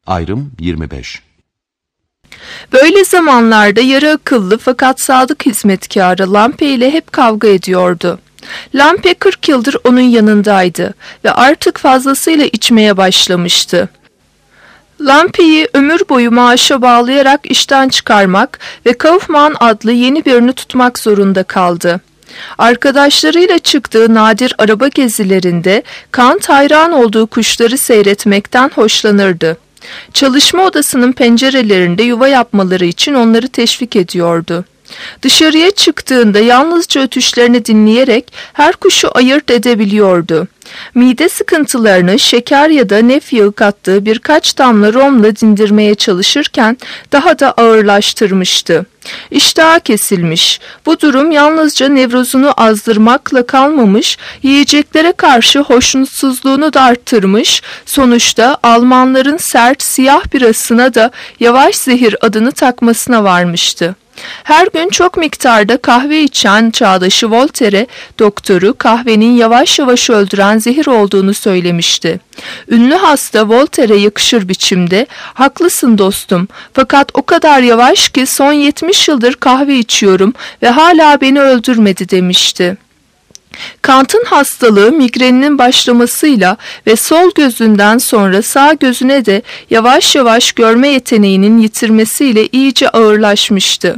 Ayrım 25. Böyle zamanlarda yarı akıllı fakat sadık hizmetkarı Lampe ile hep kavga ediyordu. Lampe 40 yıldır onun yanındaydı ve artık fazlasıyla içmeye başlamıştı. Lampe'yi ömür boyu maaşa bağlayarak işten çıkarmak ve Kaufman adlı yeni birini tutmak zorunda kaldı. Arkadaşlarıyla çıktığı nadir araba gezilerinde Kant hayran olduğu kuşları seyretmekten hoşlanırdı. Çalışma odasının pencerelerinde yuva yapmaları için onları teşvik ediyordu. Dışarıya çıktığında yalnızca ötüşlerini dinleyerek her kuşu ayırt edebiliyordu. Mide sıkıntılarını şeker ya da nef yağı kattığı birkaç damla romla dindirmeye çalışırken daha da ağırlaştırmıştı. İştahı kesilmiş. Bu durum yalnızca nevrozunu azdırmakla kalmamış, yiyeceklere karşı hoşnutsuzluğunu da arttırmış, sonuçta Almanların sert siyah birasına da yavaş zehir adını takmasına varmıştı. Her gün çok miktarda kahve içen çağdaşı Voltaire, doktoru kahvenin yavaş yavaş öldüren zehir olduğunu söylemişti. Ünlü hasta Voltaire'e yakışır biçimde, "Haklısın dostum, fakat o kadar yavaş ki son 70 yıldır kahve içiyorum ve hala beni öldürmedi" demişti. Kant'ın hastalığı migreninin başlamasıyla ve sol gözünden sonra sağ gözüne de yavaş yavaş görme yeteneğinin yitirmesiyle iyice ağırlaşmıştı.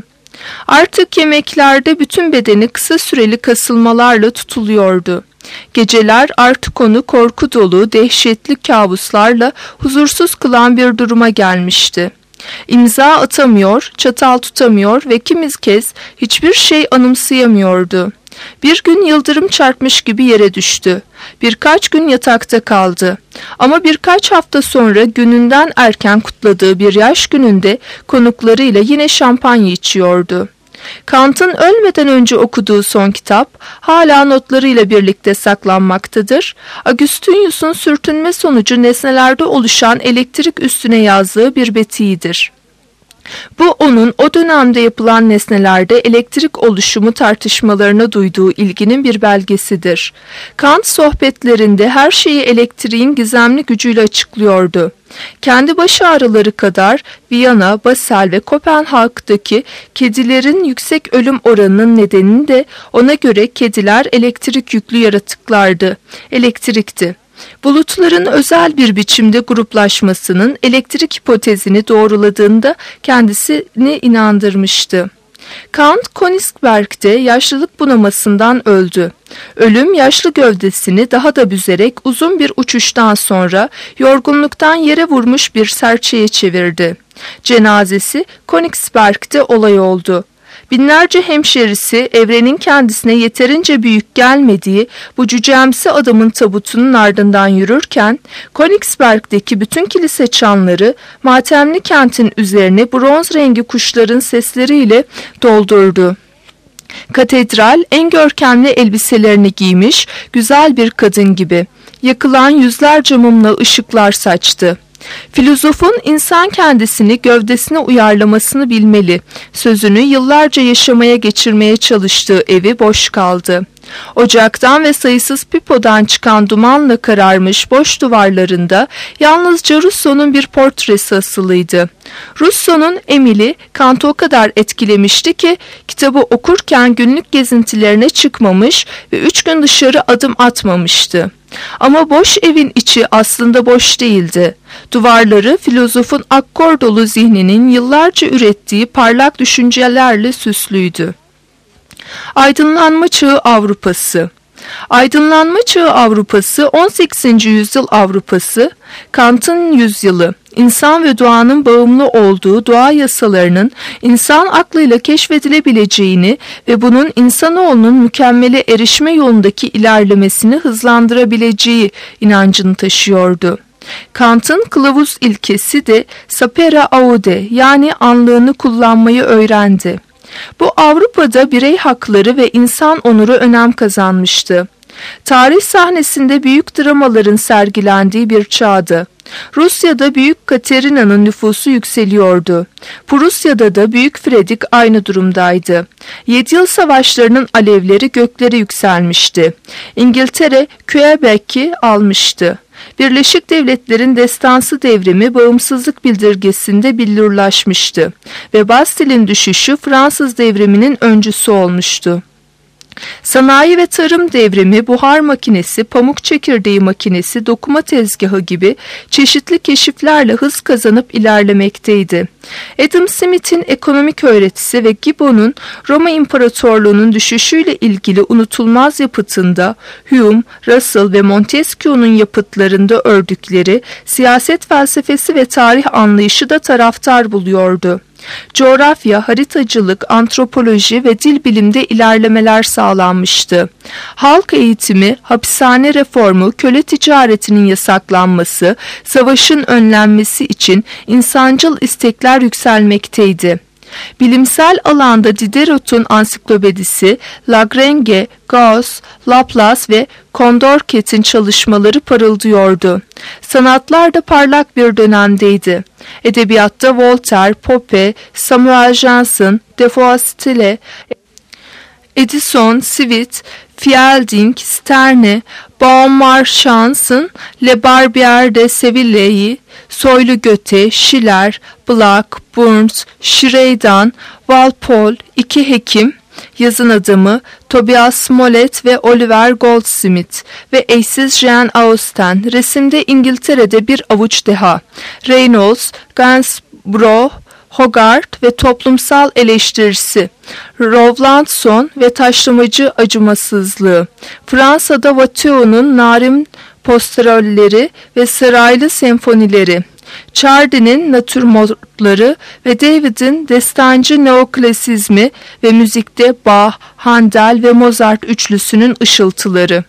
Artık yemeklerde bütün bedeni kısa süreli kasılmalarla tutuluyordu. Geceler artık onu korku dolu, dehşetli kabuslarla huzursuz kılan bir duruma gelmişti. İmza atamıyor, çatal tutamıyor ve kimi kez hiçbir şey anımsayamıyordu. Bir gün yıldırım çarpmış gibi yere düştü. Birkaç gün yatakta kaldı. Ama birkaç hafta sonra gününden erken kutladığı bir yaş gününde konuklarıyla yine şampanya içiyordu. Kant'ın ölmeden önce okuduğu son kitap hala notlarıyla birlikte saklanmaktadır. Agustinus'un sürtünme sonucu nesnelerde oluşan elektrik üstüne yazdığı bir betiğidir. Bu onun o dönemde yapılan nesnelerde elektrik oluşumu tartışmalarına duyduğu ilginin bir belgesidir. Kant sohbetlerinde her şeyi elektriğin gizemli gücüyle açıklıyordu. Kendi baş ağrıları kadar Viyana, Basel ve Kopenhag'daki kedilerin yüksek ölüm oranının nedenini de ona göre kediler elektrik yüklü yaratıklardı, elektrikti. Bulutların özel bir biçimde gruplaşmasının elektrik hipotezini doğruladığında kendisini inandırmıştı. Kant, Königsberg'de yaşlılık bunamasından öldü. Ölüm yaşlı gövdesini daha da büzerek uzun bir uçuştan sonra yorgunluktan yere vurmuş bir serçeye çevirdi. Cenazesi Königsberg'de olay oldu. Binlerce hemşerisi evrenin kendisine yeterince büyük gelmediği bu cücemsi adamın tabutunun ardından yürürken Königsberg'deki bütün kilise çanları matemli kentin üzerine bronz rengi kuşların sesleriyle doldurdu. Katedral en görkemli elbiselerini giymiş güzel bir kadın gibi yakılan yüzlerce mumla ışıklar saçtı. Filozofun insan kendisini gövdesine uyarlamasını bilmeli. Sözünü yıllarca yaşamaya geçirmeye çalıştığı evi boş kaldı. Ocaktan ve sayısız pipodan çıkan dumanla kararmış boş duvarlarında yalnızca Rousseau'nun bir portresi asılıydı. Rousseau'nun Emilie Kant'ı o kadar etkilemişti ki kitabı okurken günlük gezintilerine çıkmamış ve 3 gün dışarı adım atmamıştı. Ama boş evin içi aslında boş değildi. Duvarları filozofun akkor dolu zihninin yıllarca ürettiği parlak düşüncelerle süslüydü. Aydınlanma Çağı Avrupası. Aydınlanma Çağı Avrupası 18. yüzyıl Avrupası, Kant'ın yüzyılı, insan ve doğanın bağımlı olduğu doğa yasalarının insan aklıyla keşfedilebileceğini ve bunun insanoğlunun mükemmele erişme yolundaki ilerlemesini hızlandırabileceği inancını taşıyordu. Kant'ın kılavuz ilkesi de sapere aude, yani anlığını kullanmayı öğrendi. Bu Avrupa'da birey hakları ve insan onuru önem kazanmıştı. Tarih sahnesinde büyük dramaların sergilendiği bir çağdı. Rusya'da Büyük Katerina'nın nüfusu yükseliyordu. Prusya'da da Büyük Fredrik aynı durumdaydı. 7 yıl savaşlarının alevleri göklere yükselmişti. İngiltere Quebec'i almıştı. Birleşik Devletler'in destansı devrimi bağımsızlık bildirgesinde billurlaşmıştı ve Bastil'in düşüşü Fransız devriminin öncüsü olmuştu. Sanayi ve tarım devrimi, buhar makinesi, pamuk çekirdeği makinesi, dokuma tezgahı gibi çeşitli keşiflerle hız kazanıp ilerlemekteydi. Adam Smith'in ekonomik öğretisi ve Gibbon'un Roma İmparatorluğu'nun düşüşüyle ilgili unutulmaz yapıtında Hume, Russell ve Montesquieu'nun yapıtlarında ördükleri siyaset felsefesi ve tarih anlayışı da taraftar buluyordu. Coğrafya, haritacılık, antropoloji ve dil bilimde ilerlemeler sağlanmıştı. Halk eğitimi, hapishane reformu, köle ticaretinin yasaklanması, savaşın önlenmesi için insancıl istekler yükselmekteydi. Bilimsel alanda Diderot'un ansiklopedisi, Lagrange, Gauss, Laplace ve Condorcet'in çalışmaları parıldıyordu. Sanatlar da parlak bir dönemdeydi. Edebiyatta Voltaire, Pope, Samuel Johnson, Defoe Stille, Edison, Swift, Fielding, Sterne, Beaumarchans'ın Le Barbier de Seville'yi, soylu Goethe, Schiller, Bloch, Burns, Sheridan, Walpole, iki hekim, yazın adamı, Tobias Smollett ve Oliver Goldsmith ve eşsiz Jane Austen, resimde İngiltere'de bir avuç deha, Reynolds, Gainsborough, Hogarth ve toplumsal eleştirisi, Rowlandson ve taşlamacı acımasızlığı, Fransa'da Watteau'nun narin pastoralleri ve saraylı senfonileri, Chardin'in natürmortları ve David'in destancı neoklasizmi ve müzikte Bach, Handel ve Mozart üçlüsünün ışıltıları.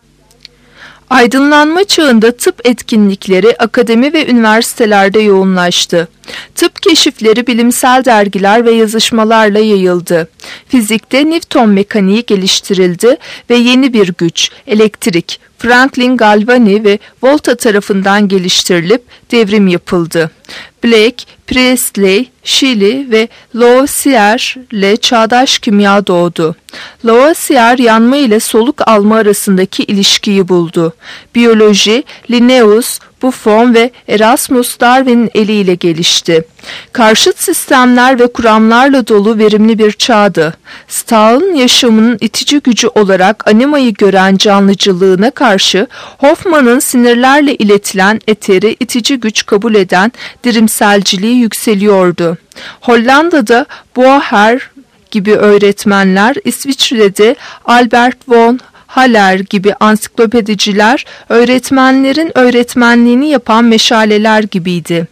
Aydınlanma çağında tıp etkinlikleri akademi ve üniversitelerde yoğunlaştı. Tıp keşifleri bilimsel dergiler ve yazışmalarla yayıldı. Fizikte Newton mekaniği geliştirildi ve yeni bir güç, elektrik, Franklin Galvani ve Volta tarafından geliştirilip devrim yapıldı. Blake, Priestley, Scheele ve Lavoisier ile çağdaş kimya doğdu. Lavoisier yanma ile soluk alma arasındaki ilişkiyi buldu. Biyoloji, Linnaeus, Buffon ve Erasmus Darwin'in eliyle gelişti. Karşıt sistemler ve kuramlarla dolu verimli bir çağdı. Stahl'ın yaşamının itici gücü olarak animayı gören canlıcılığına karşı Hoffman'ın sinirlerle iletilen eteri itici güç kabul eden dirimselciliği yükseliyordu. Hollanda'da Boer gibi öğretmenler, İsviçre'de Albert von Haller gibi ansiklopediciler öğretmenlerin öğretmenliğini yapan meşaleler gibiydi.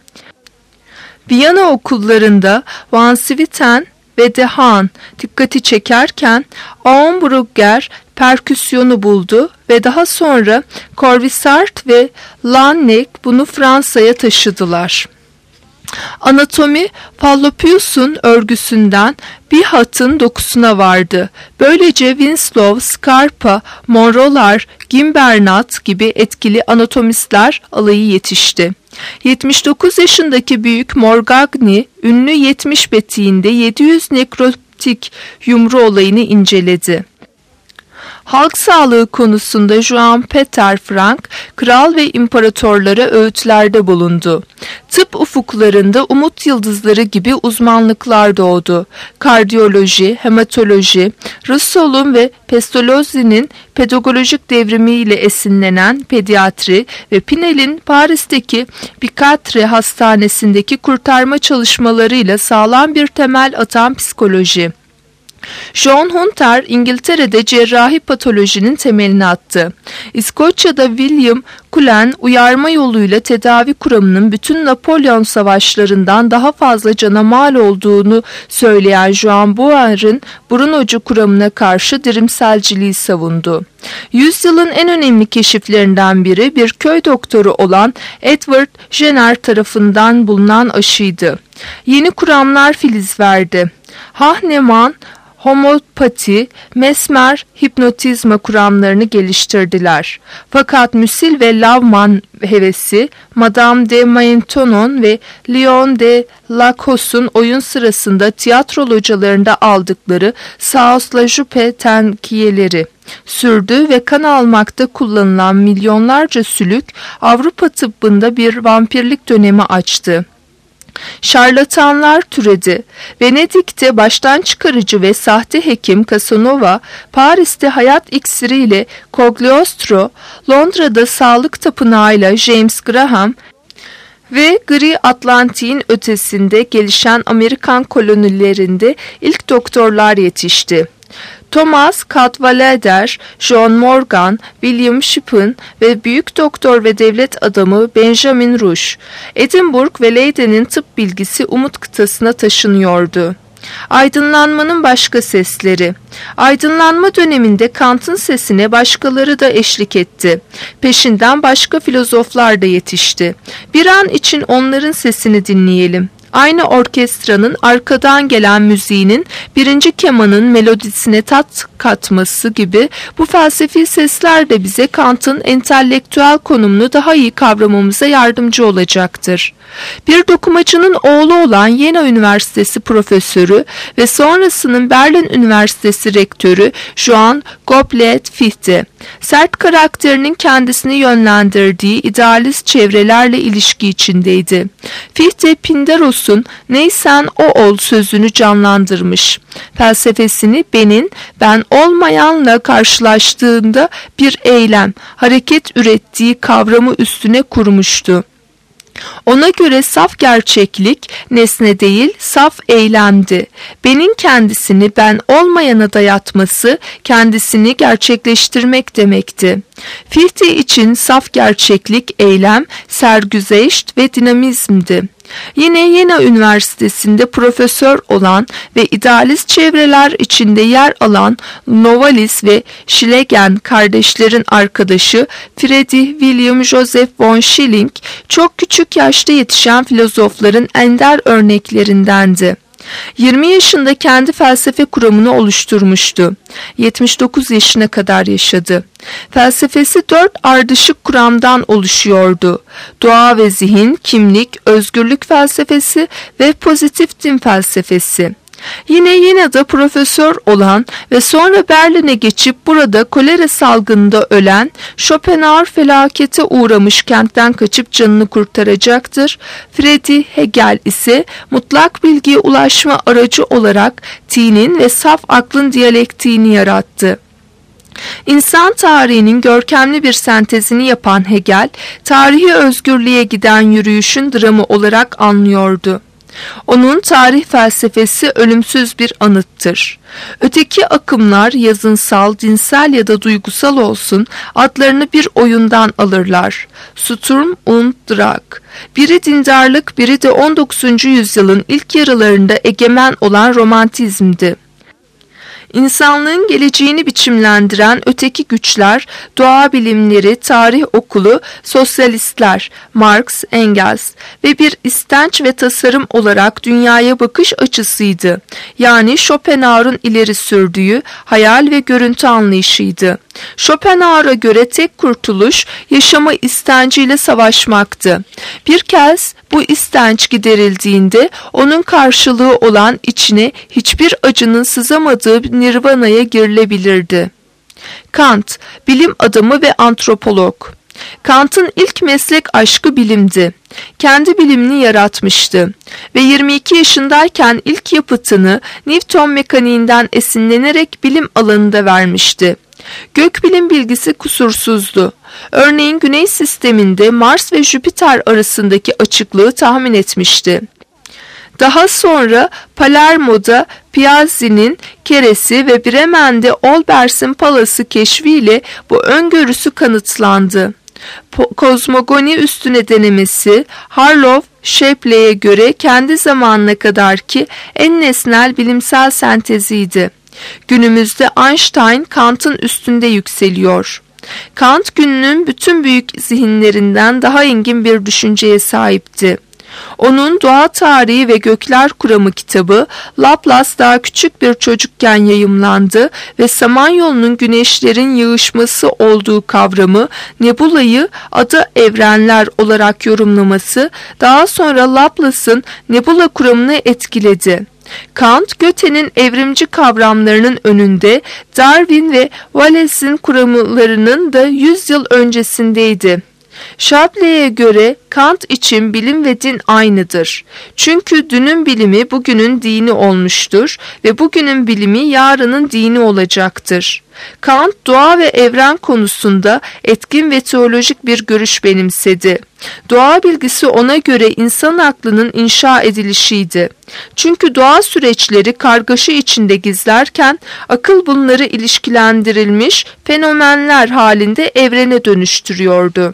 Viyana okullarında Van Swieten ve De Haan dikkati çekerken Auenbrugger perküsyonu buldu ve daha sonra Corvisart ve Laennec bunu Fransa'ya taşıdılar. Anatomi, Fallopius'un örgüsünden bir hatın dokusuna vardı. Böylece Winslow, Scarpa, Monrolar, Gimbernat gibi etkili anatomistler alayı yetişti. 79 yaşındaki büyük Morgagni, ünlü 70 betiğinde 700 nekrotik yumru olayını inceledi. Halk sağlığı konusunda Joan Peter Frank, kral ve imparatorlara öğütlerde bulundu. Tıp ufuklarında umut yıldızları gibi uzmanlıklar doğdu. Kardiyoloji, hematoloji, Rousseau'nun ve Pestalozzi'nin pedagojik devrimiyle esinlenen pediatri ve Pinel'in Paris'teki Picatre Hastanesi'ndeki kurtarma çalışmalarıyla sağlam bir temel atan psikoloji. John Hunter, İngiltere'de cerrahi patolojinin temelini attı. İskoçya'da William Cullen, uyarma yoluyla tedavi kuramının bütün Napolyon savaşlarından daha fazla cana mal olduğunu söyleyen Joan Boer'in burun ucu kuramına karşı dirimselciliği savundu. Yüzyılın en önemli keşiflerinden biri bir köy doktoru olan Edward Jenner tarafından bulunan aşıydı. Yeni kuramlar filiz verdi. Hahnemann, homopati, mesmer, hipnotizma kuramlarını geliştirdiler. Fakat Musil ve Lavman hevesi, Madame de Maintenon ve Leon de Lacos'un oyun sırasında tiyatro localarında aldıkları Saus-la-Jupe tenkiyeleri sürdü ve kan almakta kullanılan milyonlarca sülük Avrupa tıbbında bir vampirlik dönemi açtı. Şarlatanlar türedi. Venedik'te baştan çıkarıcı ve sahte hekim Casanova, Paris'te hayat iksiriyle Cogliostro, Londra'da sağlık tapınağıyla James Graham ve Gri Atlantik'in ötesinde gelişen Amerikan kolonilerinde ilk doktorlar yetişti. Thomas Cadwallader, John Morgan, William Shippen ve büyük doktor ve devlet adamı Benjamin Rush, Edinburgh ve Leyden'in tıp bilgisi Umut kıtasına taşınıyordu. Aydınlanmanın başka sesleri. Aydınlanma döneminde Kant'ın sesine başkaları da eşlik etti. Peşinden başka filozoflar da yetişti. Bir an için onların sesini dinleyelim. Aynı orkestranın arkadan gelen müziğinin birinci kemanın melodisine tat katması gibi bu felsefi sesler de bize Kant'ın entelektüel konumunu daha iyi kavramamıza yardımcı olacaktır. Bir dokumacının oğlu olan Yena Üniversitesi profesörü ve sonrasının Berlin Üniversitesi rektörü Johann Gottlieb Fichte, sert karakterinin kendisini yönlendirdiği idealist çevrelerle ilişki içindeydi. Fichte, Pindaros'un "Neysen o ol" sözünü canlandırmış. Felsefesini benin, ben olmayanla karşılaştığında bir eylem, hareket ürettiği kavramı üstüne kurmuştu. Ona göre saf gerçeklik nesne değil, saf eylemdi. Benin kendisini ben olmayana dayatması, kendisini gerçekleştirmek demekti. Fichte için saf gerçeklik eylem, sergüzeşt ve dinamizmdi. Yine Yena Üniversitesi'nde profesör olan ve idealist çevreler içinde yer alan Novalis ve Schlegel kardeşlerin arkadaşı Friedrich Wilhelm Joseph von Schilling, çok küçük yaşta yetişen filozofların ender örneklerindendi. 20 yaşında kendi felsefe kuramını oluşturmuştu. 79 yaşına kadar yaşadı. Felsefesi 4 ardışık kuramdan oluşuyordu. Doğa ve zihin, kimlik, özgürlük felsefesi ve pozitif din felsefesi. Yine Yena'da profesör olan ve sonra Berlin'e geçip burada kolera salgınında ölen, Schopenhauer felakete uğramış kentten kaçıp canını kurtaracaktır. Friedrich Hegel ise mutlak bilgiye ulaşma aracı olarak tinin ve saf aklın diyalektiğini yarattı. İnsan tarihinin görkemli bir sentezini yapan Hegel, tarihi özgürlüğe giden yürüyüşün dramı olarak anlıyordu. Onun tarih felsefesi ölümsüz bir anıttır. Öteki akımlar yazınsal, dinsel ya da duygusal olsun adlarını bir oyundan alırlar. Sturm und Drang. Biri dindarlık, biri de 19. yüzyılın ilk yarılarında egemen olan romantizmdi. İnsanlığın geleceğini biçimlendiren öteki güçler, doğa bilimleri, tarih okulu, sosyalistler, Marx, Engels ve bir istenç ve tasarım olarak dünyaya bakış açısıydı. Yani Schopenhauer'un ileri sürdüğü hayal ve görüntü anlayışıydı. Schopenhauer'a göre tek kurtuluş yaşama istenciyle savaşmaktı. Bir kez bu istenç giderildiğinde onun karşılığı olan içine hiçbir acının sızamadığı nirvanaya girilebilirdi. Kant, bilim adamı ve antropolog. Kant'ın ilk meslek aşkı bilimdi. Kendi bilimini yaratmıştı ve 22 yaşındayken ilk yapıtını Newton mekaniğinden esinlenerek bilim alanında vermişti. Gökbilim bilgisi kusursuzdu. Örneğin Güneş sisteminde Mars ve Jüpiter arasındaki açıklığı tahmin etmişti. Daha sonra Palermo'da Piazzi'nin keresi ve Bremen'de Olbers'in palası keşfiyle bu öngörüsü kanıtlandı. Kozmogoni üstüne denemesi Harlow Shapley'e göre kendi zamanına kadarki en nesnel bilimsel senteziydi. Günümüzde Einstein Kant'ın üstünde yükseliyor. Kant gününün bütün büyük zihinlerinden daha engin bir düşünceye sahipti. Onun Doğa Tarihi ve Gökler Kuramı kitabı Laplace daha küçük bir çocukken yayımlandı ve Samanyolu'nun güneşlerin yığışması olduğu kavramı nebulayı adı evrenler olarak yorumlaması daha sonra Laplace'ın nebula kuramını etkiledi. Kant, Göte'nin evrimci kavramlarının önünde, Darwin ve Wallace'in kuramlarının da 100 yıl öncesindeydi. Shapley'e göre Kant için bilim ve din aynıdır. Çünkü dünün bilimi bugünün dini olmuştur ve bugünün bilimi yarının dini olacaktır. Kant, doğa ve evren konusunda etkin ve teolojik bir görüş benimsedi. Doğa bilgisi ona göre insan aklının inşa edilişiydi. Çünkü doğa süreçleri kargaşa içinde gizlerken akıl bunları ilişkilendirilmiş fenomenler halinde evrene dönüştürüyordu.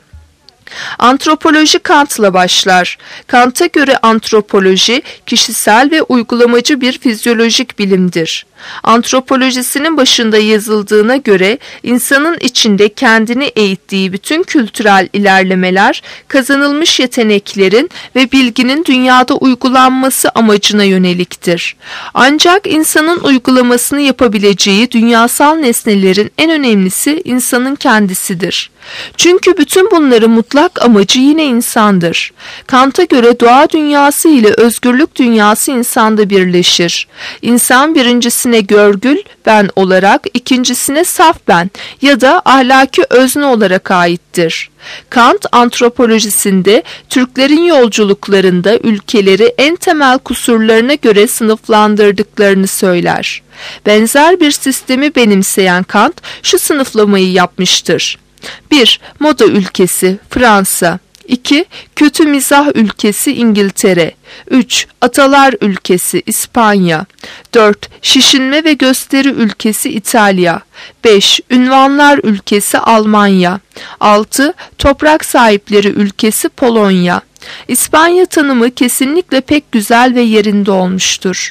Antropoloji Kant'la başlar. Kant'a göre antropoloji, kişisel ve uygulamacı bir fizyolojik bilimdir. Antropolojisinin başında yazıldığına göre, insanın içinde kendini eğittiği bütün kültürel ilerlemeler, kazanılmış yeteneklerin ve bilginin dünyada uygulanması amacına yöneliktir. Ancak insanın uygulamasını yapabileceği dünyasal nesnelerin en önemlisi insanın kendisidir. Çünkü bütün bunların mutlak amacı yine insandır. Kant'a göre doğa dünyası ile özgürlük dünyası insanda birleşir. İnsan birincisine görgül ben olarak, ikincisine saf ben ya da ahlaki özne olarak aittir. Kant antropolojisinde Türklerin yolculuklarında ülkeleri en temel kusurlarına göre sınıflandırdıklarını söyler. Benzer bir sistemi benimseyen Kant şu sınıflamayı yapmıştır. 1. Moda ülkesi Fransa. 2. Kötü mizah ülkesi İngiltere. 3. Atalar ülkesi İspanya. 4. Şişinme ve gösteri ülkesi İtalya. 5. Ünvanlar ülkesi Almanya. 6. Toprak sahipleri ülkesi Polonya. İspanya tanımı kesinlikle pek güzel ve yerinde olmuştur.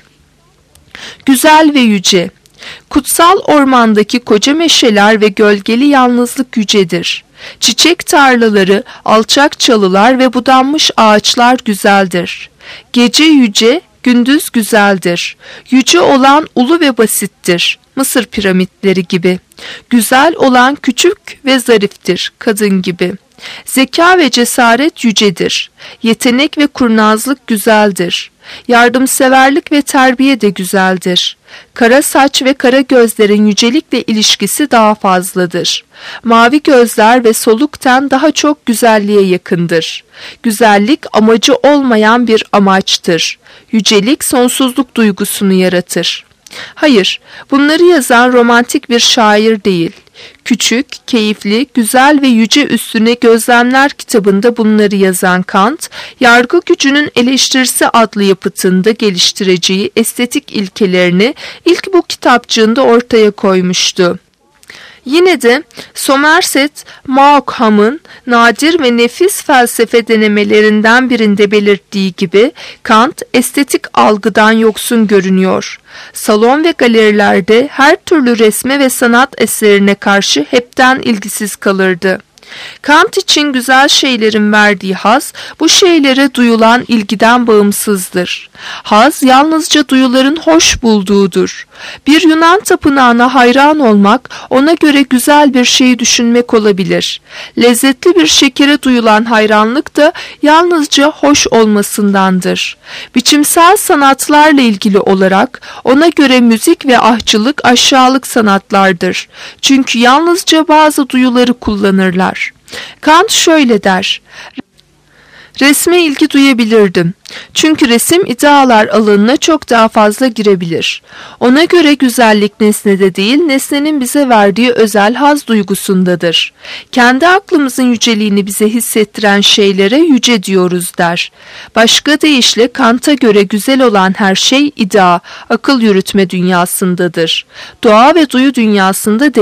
Güzel ve yüce. Kutsal ormandaki koca meşeler ve gölgeli yalnızlık yücedir. Çiçek tarlaları, alçak çalılar ve budanmış ağaçlar güzeldir. Gece yüce, gündüz güzeldir. Yüce olan ulu ve basittir. Mısır piramitleri gibi. Güzel olan küçük ve zariftir. Kadın gibi. Zeka ve cesaret yücedir. Yetenek ve kurnazlık güzeldir. Yardımseverlik ve terbiye de güzeldir. Kara saç ve kara gözlerin yücelikle ilişkisi daha fazladır. Mavi gözler ve soluk ten daha çok güzelliğe yakındır. Güzellik amacı olmayan bir amaçtır. Yücelik sonsuzluk duygusunu yaratır. Hayır, bunları yazan romantik bir şair değil. Küçük, keyifli, güzel ve yüce üstüne gözlemler kitabında bunları yazan Kant, yargı gücünün eleştirisi adlı yapıtında geliştireceği estetik ilkelerini ilk bu kitapçığında ortaya koymuştu. Yine de Somerset Maugham'ın nadir ve nefis felsefe denemelerinden birinde belirttiği gibi Kant estetik algıdan yoksun görünüyor. Salon ve galerilerde her türlü resme ve sanat eserine karşı hepten ilgisiz kalırdı. Kant için güzel şeylerin verdiği haz, bu şeylere duyulan ilgiden bağımsızdır. Haz yalnızca duyuların hoş bulduğudur. Bir Yunan tapınağına hayran olmak, ona göre güzel bir şey düşünmek olabilir. Lezzetli bir şekere duyulan hayranlık da yalnızca hoş olmasındandır. Biçimsel sanatlarla ilgili olarak, ona göre müzik ve ahçılık aşağılık sanatlardır. Çünkü yalnızca bazı duyuları kullanırlar. Kant şöyle der: resme ilgi duyabilirdim. Çünkü resim idealar alanına çok daha fazla girebilir. Ona göre güzellik nesnede değil, nesnenin bize verdiği özel haz duygusundadır. Kendi aklımızın yüceliğini bize hissettiren şeylere yüce diyoruz der. Başka deyişle Kant'a göre güzel olan her şey idea, akıl yürütme dünyasındadır. Doğa ve duyu dünyasında değil.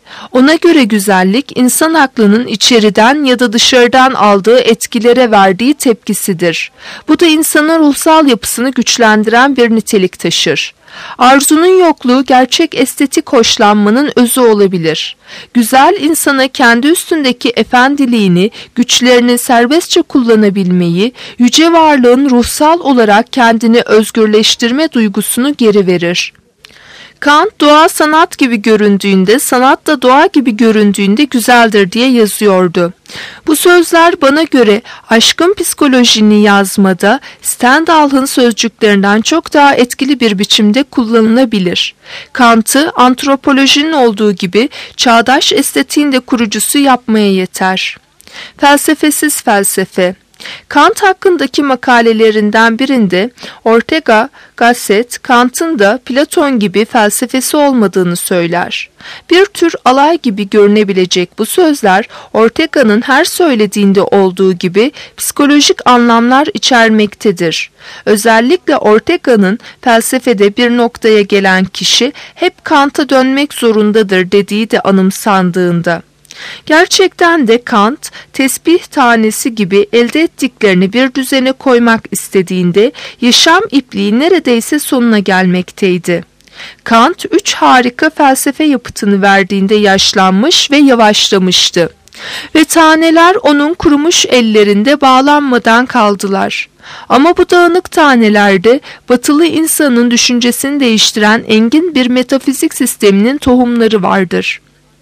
Ona göre güzellik, insan aklının içeriden ya da dışarıdan aldığı etkilere verdiği tepkisidir. Bu da insanın ruhsal yapısını güçlendiren bir nitelik taşır. Arzunun yokluğu gerçek estetik hoşlanmanın özü olabilir. Güzel insana kendi üstündeki efendiliğini, güçlerini serbestçe kullanabilmeyi, yüce varlığın ruhsal olarak kendini özgürleştirme duygusunu geri verir. Kant, doğa sanat gibi göründüğünde, sanat da doğa gibi göründüğünde güzeldir diye yazıyordu. Bu sözler bana göre aşkın psikolojini yazmada Stendhal'ın sözcüklerinden çok daha etkili bir biçimde kullanılabilir. Kant'ı antropolojinin olduğu gibi çağdaş estetiğin de kurucusu yapmaya yeter. Felsefesiz felsefe. Kant hakkındaki makalelerinden birinde Ortega Gasset, Kant'ın da Platon gibi felsefesi olmadığını söyler. Bir tür alay gibi görünebilecek bu sözler Ortega'nın her söylediğinde olduğu gibi psikolojik anlamlar içermektedir. Özellikle Ortega'nın felsefede bir noktaya gelen kişi hep Kant'a dönmek zorundadır dediği de anımsandığında. Gerçekten de Kant, tesbih tanesi gibi elde ettiklerini bir düzene koymak istediğinde yaşam ipliği neredeyse sonuna gelmekteydi. Kant, 3 harika felsefe yapıtını verdiğinde yaşlanmış ve yavaşlamıştı. Ve taneler onun kurumuş ellerinde bağlanmadan kaldılar. Ama bu dağınık tanelerde batılı insanın düşüncesini değiştiren engin bir metafizik sisteminin tohumları vardır.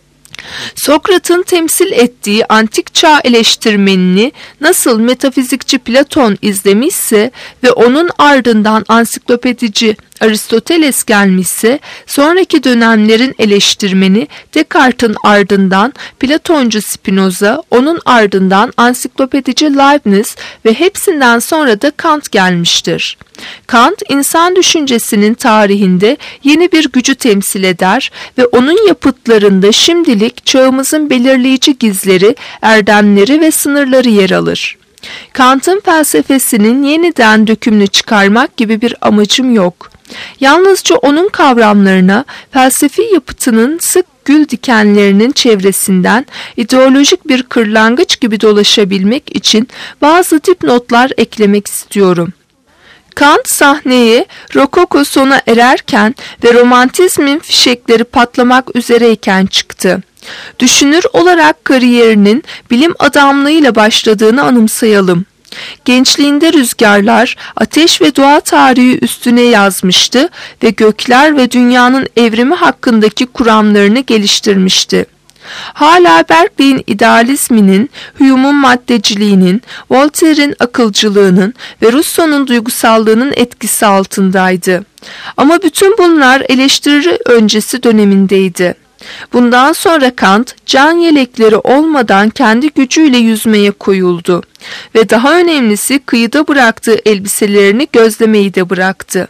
Sokrat'ın temsil ettiği antik çağ eleştirmenini nasıl metafizikçi Platon izlemişse ve onun ardından ansiklopedici Aristoteles gelmişse, sonraki dönemlerin eleştirmeni Descartes'in ardından Platoncu Spinoza, onun ardından ansiklopedici Leibniz ve hepsinden sonra da Kant gelmiştir. Kant, insan düşüncesinin tarihinde yeni bir gücü temsil eder ve onun yapıtlarında şimdilik çağımızın belirleyici gizleri, erdemleri ve sınırları yer alır. Kant'ın felsefesinin yeniden dökümünü çıkarmak gibi bir amacım yok. Yalnızca onun kavramlarına, felsefi yapıtının sık gül dikenlerinin çevresinden ideolojik bir kırlangıç gibi dolaşabilmek için bazı dipnotlar eklemek istiyorum. Kant sahneye Rokoko sona ererken ve romantizmin fişekleri patlamak üzereyken çıktı. Düşünür olarak kariyerinin bilim adamlığıyla başladığını anımsayalım. Gençliğinde rüzgarlar, ateş ve doğa tarihi üstüne yazmıştı ve gökler ve dünyanın evrimi hakkındaki kuramlarını geliştirmişti. Hala Berkeley'in idealizminin, Hume'un maddeciliğinin, Voltaire'in akılcılığının ve Rousseau'nun duygusallığının etkisi altındaydı. Ama bütün bunlar eleştiri öncesi dönemindeydi. Bundan sonra Kant, can yelekleri olmadan kendi gücüyle yüzmeye koyuldu ve daha önemlisi kıyıda bıraktığı elbiselerini gözlemeyi de bıraktı.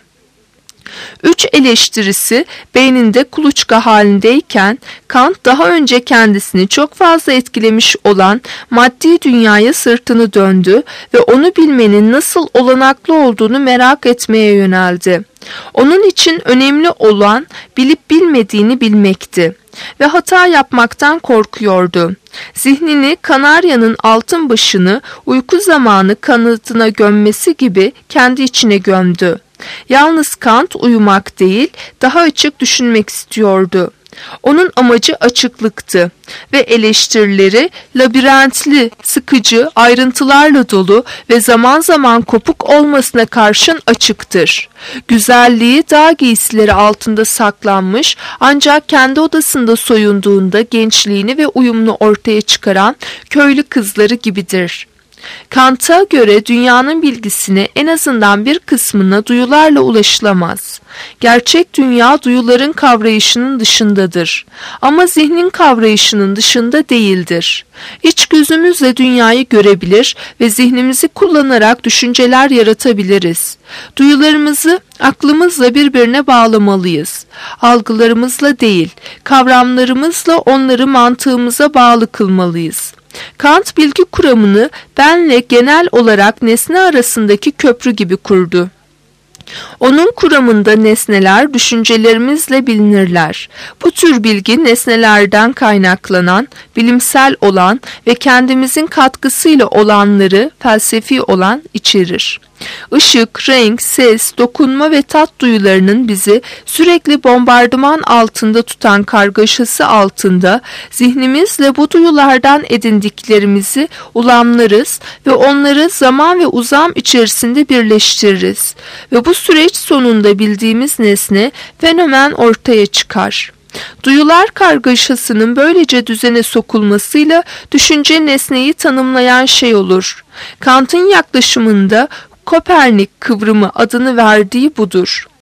3 eleştirisi beyninde kuluçka halindeyken Kant daha önce kendisini çok fazla etkilemiş olan maddi dünyaya sırtını döndü ve onu bilmenin nasıl olanaklı olduğunu merak etmeye yöneldi. Onun için önemli olan bilip bilmediğini bilmekti ve hata yapmaktan korkuyordu. Zihnini kanaryanın altın başını uyku zamanı kanıtına gömmesi gibi kendi içine gömdü. Yalnız Kant uyumak değil, daha açık düşünmek istiyordu. Onun amacı açıklıktı ve eleştirileri labirentli, sıkıcı, ayrıntılarla dolu ve zaman zaman kopuk olmasına karşın açıktır. Güzelliği dağ giysileri altında saklanmış, ancak kendi odasında soyunduğunda gençliğini ve uyumunu ortaya çıkaran köylü kızları gibidir. Kant'a göre dünyanın bilgisine en azından bir kısmına duyularla ulaşılamaz. Gerçek dünya duyuların kavrayışının dışındadır. Ama zihnin kavrayışının dışında değildir. İç gözümüzle dünyayı görebilir ve zihnimizi kullanarak düşünceler yaratabiliriz. Duyularımızı aklımızla birbirine bağlamalıyız. Algılarımızla değil, kavramlarımızla onları mantığımıza bağlı kılmalıyız. Kant bilgi kuramını benle genel olarak nesne arasındaki köprü gibi kurdu. Onun kuramında nesneler düşüncelerimizle bilinirler. Bu tür bilgi nesnelerden kaynaklanan, bilimsel olan ve kendimizin katkısıyla olanları felsefi olan içerir. Işık, renk, ses, dokunma ve tat duyularının bizi sürekli bombardıman altında tutan kargaşası altında zihnimizle bu duyulardan edindiklerimizi ulamlarız ve onları zaman ve uzam içerisinde birleştiririz ve bu süreç sonunda bildiğimiz nesne, fenomen ortaya çıkar. Duyular kargaşasının böylece düzene sokulmasıyla düşünce nesneyi tanımlayan şey olur. Kant'ın yaklaşımında Kopernik kıvrımı adını verdiği budur.